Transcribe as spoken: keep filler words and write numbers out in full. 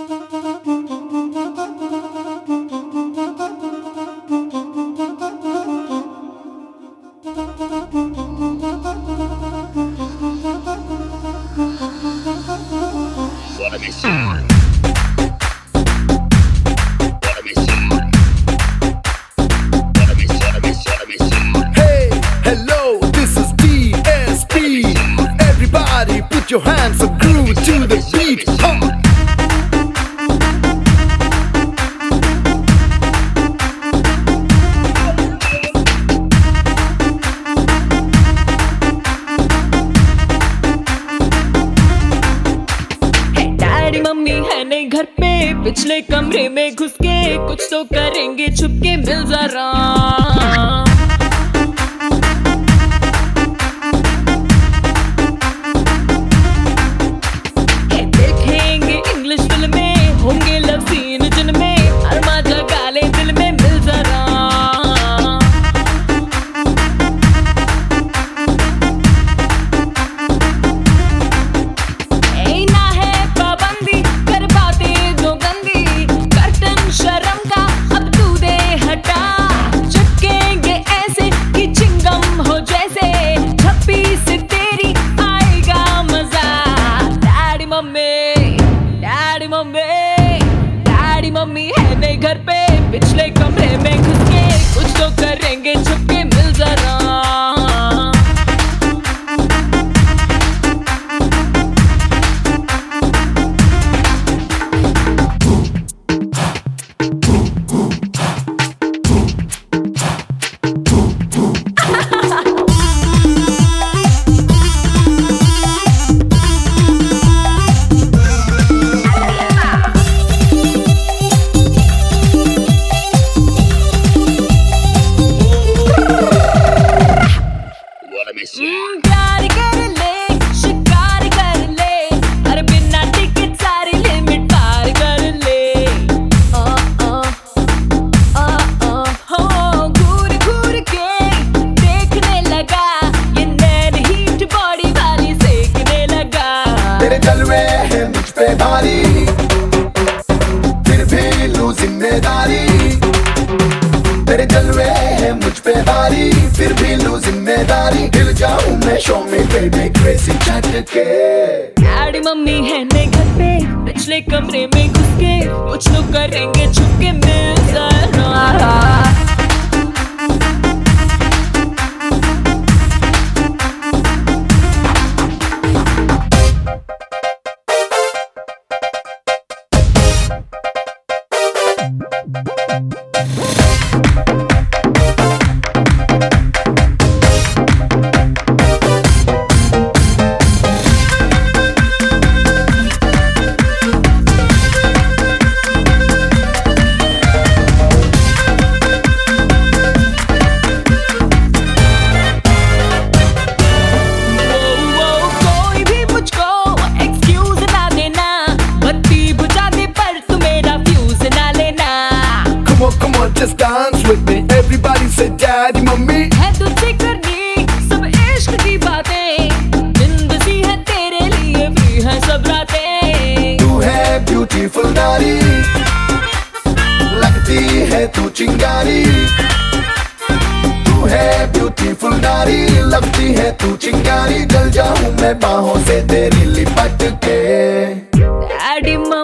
Put your hands up, groove to the beat. Huh. Daddy mummy है नहीं घर पे, पिछले कमरे में घुस के कुछ तो करेंगे छुप के, मिल जरा डैडी मम्मी है नहीं घर पे, पिछले कमरे में घुस के कुछ तो करेंगे छुप के, मिल जरा प्यार कर ले, शिकार कर ले, अरे बिना टिकट सारी लिमिट पार कर ले। आ, आ, आ, आ, हो घूर घूर के देखने लगा, ये नैन हीट बॉडी वाली सेकने लगा। तेरे जलवे हैं मुझ पे भारी, फिर भी लूं जिम्मेदारी। तेरे जलवे हैं मुझ पे भारी, फिर भी लूं जिम्मेदारी। हिल जाऊं मैं शो में बेबी क्रेजी झटके। डैडी मम्मी है नहीं घर पे, पिछले कमरे में घुस के कुछ तो करेंगे छुप के, मिल जरा Just dance with me, everybody say daddy mummy। है तुझसे करनी सब इश्क की बातें, जिंदगी है तेरे लिए भी है सब रातें। तू है ब्यूटीफुल नारी, लगती है तू चिंगारी। तू है ब्यूटीफुल नारी, लगती है तू चिंगारी। जल जाऊं मैं बाहों से तेरी लिपट के। डैडी